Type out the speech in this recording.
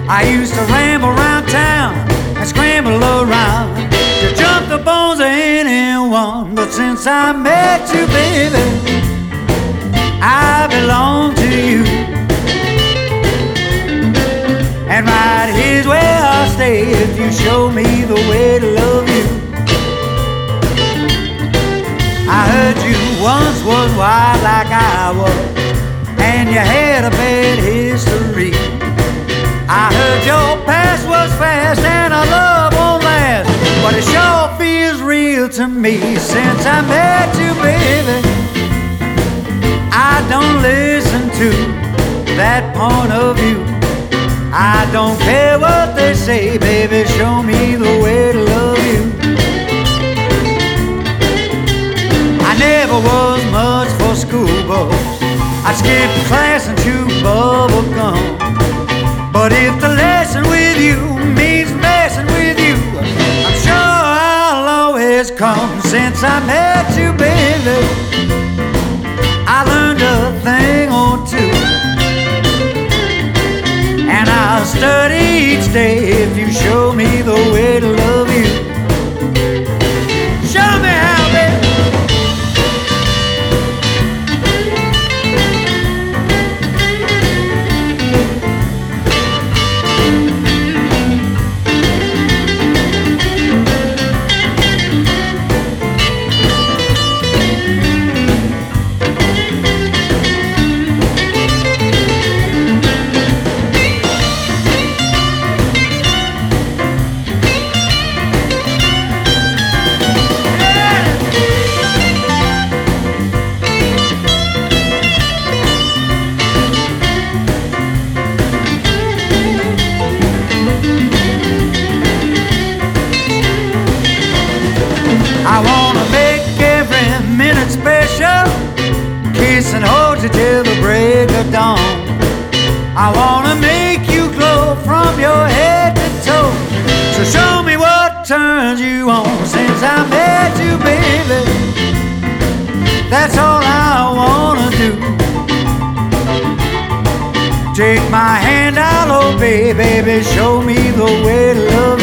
I used to ramble around town and scramble around to jump the bones of anyone. But since I met you, baby, I belong to you. And right here's where I'll stay if you show me the way to love you. I heard you once was wild like I was, and you had a bad history. I heard your past was fast and our love won't last, but it sure feels real to me since I met you, baby. I don't listen to that point of view. I don't care what they say, baby, show me the way to love you. I never was much for school books. I'd skip class and chew bubble gum. But if the lesson with you means messing with you, I'm sure I'll always come. Since I met you, baby, I learned a thing or two, and I'll study each day if you show me the way to love you. Show me how, baby. I wanna make every minute special, kiss and hold you till the break of dawn. I wanna make you glow from your head to toe, so show me what turns you on. Since I met you, baby, that's all I wanna do. Take my hand, I'll obey, baby, show me the way to love you.